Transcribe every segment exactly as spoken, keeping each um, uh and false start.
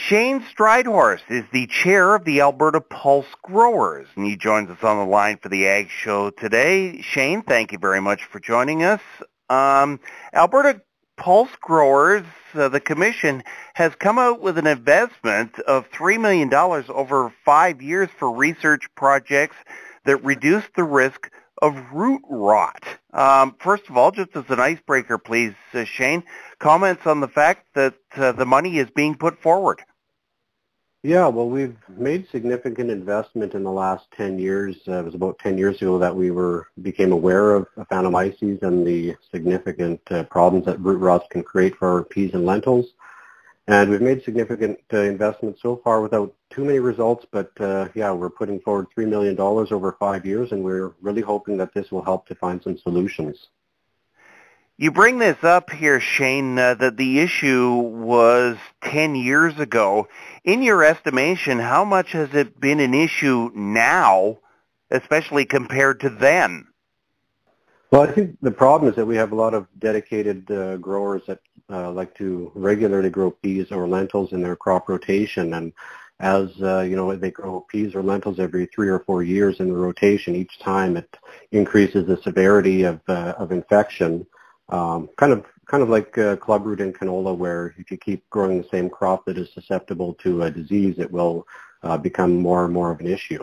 Shane Stridehorse is the chair of the Alberta Pulse Growers, and he joins us on the line for the Ag Show today. Shane, thank you very much for joining us. Um, Alberta Pulse Growers, uh, the Commission, has come out with an investment of three million dollars over five years for research projects that reduce the risk of root rot. Um, first of all, just as an icebreaker, please, uh, Shane, comments on the fact that uh, the money is being put forward. Yeah, well, we've made significant investment in the last ten years. Uh, it was about ten years ago that we were became aware of Aphanomyces and the significant uh, problems that root rots can create for our peas and lentils. And we've made significant uh, investments so far without too many results, but uh, yeah, we're putting forward three million dollars over five years, and we're really hoping that this will help to find some solutions. You bring this up here, Shane, uh, that the issue was ten years ago. In your estimation, how much has it been an issue now, especially compared to then? Well, I think the problem is that we have a lot of dedicated uh, growers that uh, like to regularly grow peas or lentils in their crop rotation. And as, uh, you know, they grow peas or lentils every three or four years in the rotation, each time it increases the severity of, uh, of infection. Um, kind of kind of like uh, clubroot in canola, where if you keep growing the same crop that is susceptible to a disease, it will uh, become more and more of an issue.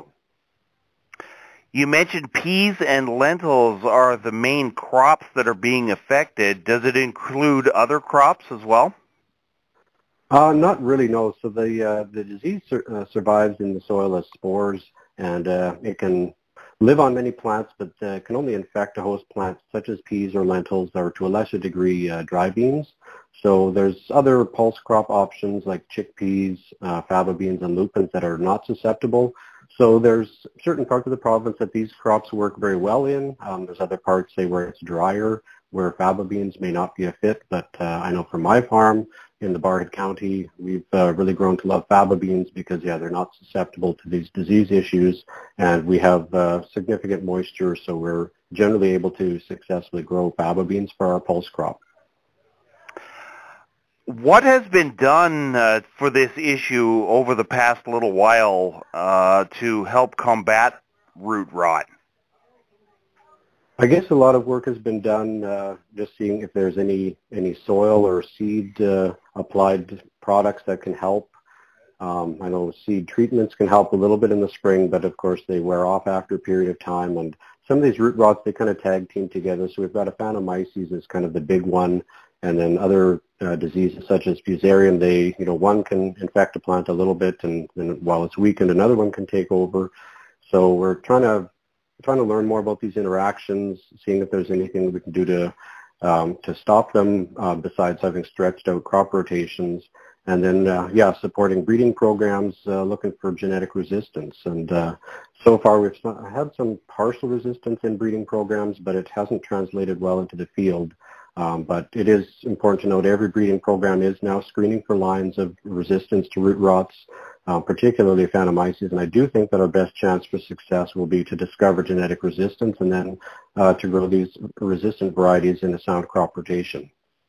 You mentioned peas and lentils are the main crops that are being affected. Does it include other crops as well? Uh, not really, no. So the uh, the disease sur- uh, survives in the soil as spores, and uh, it can live on many plants, but uh, can only infect a host plant such as peas or lentils, or to a lesser degree uh, dry beans. So there's other pulse crop options like chickpeas, uh, faba beans, and lupins that are not susceptible. So there's certain parts of the province that these crops work very well in. Um, there's other parts, say, where it's drier, where faba beans may not be a fit. But uh, I know from my farm in the Barhead County, we've uh, really grown to love faba beans because, yeah, they're not susceptible to these disease issues, and we have uh, significant moisture, so we're generally able to successfully grow faba beans for our pulse crop. What has been done uh, for this issue over the past little while uh, to help combat root rot? I guess a lot of work has been done uh, just seeing if there's any, any soil or seed uh, applied products that can help. Um, I know seed treatments can help a little bit in the spring, but of course they wear off after a period of time. And some of these root rots, they kind of tag team together. So we've got Aphanomyces as kind of the big one, and then other uh, diseases such as Fusarium, they, you know, one can infect a plant a little bit, and then while it's weakened, another one can take over. So we're trying to trying to learn more about these interactions, seeing if there's anything we can do to um, to stop them uh, besides having stretched out crop rotations. And then, uh, yeah, supporting breeding programs, uh, looking for genetic resistance. And uh, so far we've had some partial resistance in breeding programs, but it hasn't translated well into the field. Um, but it is important to note every breeding program is now screening for lines of resistance to root rots, uh, particularly Aphanomyces. And I do think that our best chance for success will be to discover genetic resistance and then uh, to grow these resistant varieties in a sound crop rotation.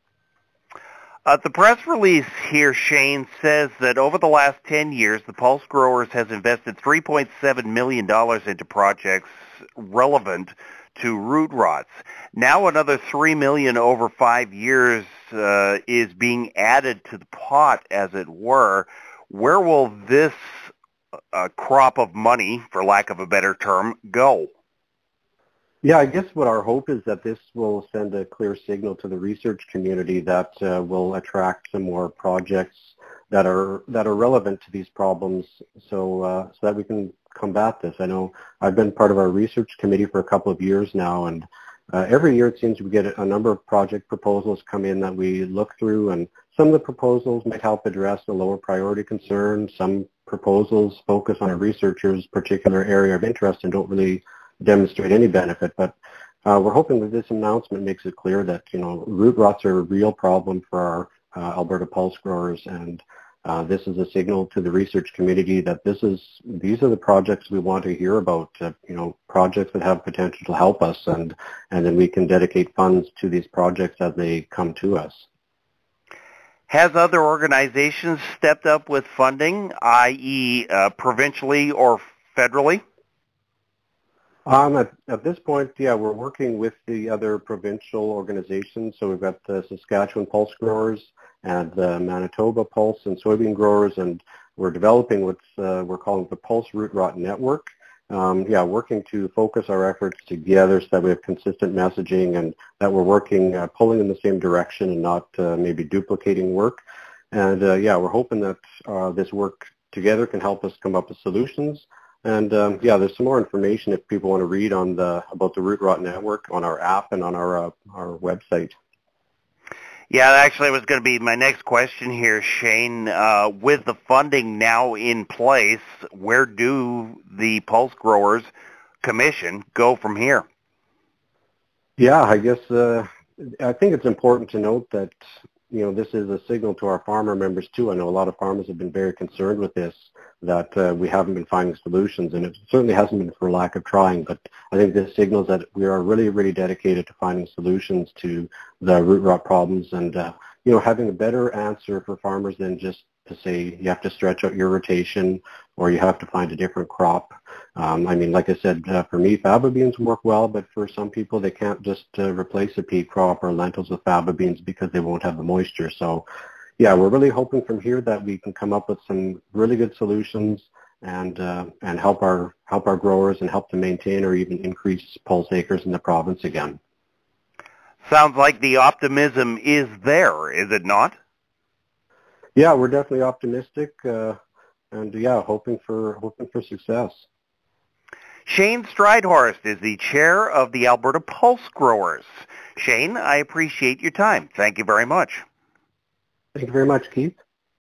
Uh, the press release here, Shane, says that over the last ten years, the Pulse Growers has invested three point seven million dollars into projects relevant to root rots. Now another three million dollars over five years uh, is being added to the pot, as it were. Where will this uh, crop of money, for lack of a better term, go? Yeah, I guess what our hope is that this will send a clear signal to the research community that uh, will attract some more projects that are that are relevant to these problems, so uh, so that we can combat this. I know I've been part of our research committee for a couple of years now, and uh, every year it seems we get a number of project proposals come in that we look through, and some of the proposals might help address a lower priority concern. Some proposals focus on a researcher's particular area of interest and don't really demonstrate any benefit, but uh, we're hoping that this announcement makes it clear that, you know, root rots are a real problem for our uh, Alberta pulse growers, and uh, this is a signal to the research community that this is these are the projects we want to hear about, uh, you know, projects that have potential to help us, and and then we can dedicate funds to these projects as they come to us. Has other organizations stepped up with funding, that is, uh, provincially or federally? Um, at, at this point, yeah, we're working with the other provincial organizations. So we've got the Saskatchewan Pulse Growers and the Manitoba Pulse and Soybean Growers, and we're developing what's uh, we're calling the Pulse Root Rot Network. Um, yeah, working to focus our efforts together so that we have consistent messaging and that we're working, uh, pulling in the same direction and not uh, maybe duplicating work. And uh, yeah, we're hoping that uh, this work together can help us come up with solutions. And um, yeah, there's some more information if people want to read on the about the Root Rot Network on our app and on our uh, our website. Yeah, actually, it was going to be my next question here, Shane. Uh, with the funding now in place, where do the Pulse Growers Commission go from here? Yeah, I guess uh, I think it's important to note that you know this is a signal to our farmer members too. I know a lot of farmers have been very concerned with this, that uh, we haven't been finding solutions, and it certainly hasn't been for lack of trying, but I think this signals that we are really, really dedicated to finding solutions to the root rot problems and, uh, you know, having a better answer for farmers than just to say you have to stretch out your rotation or you have to find a different crop. Um, I mean, like I said, uh, for me, faba beans work well, but for some people, they can't just uh, replace a pea crop or lentils with faba beans because they won't have the moisture. So yeah, we're really hoping from here that we can come up with some really good solutions and uh, and help our help our growers and help to maintain or even increase pulse acres in the province again. Sounds like the optimism is there, is it not? Yeah, we're definitely optimistic, uh, and yeah, hoping for hoping for success. Shane Stridehorst is the chair of the Alberta Pulse Growers. Shane, I appreciate your time. Thank you very much. Thank you very much, Keith.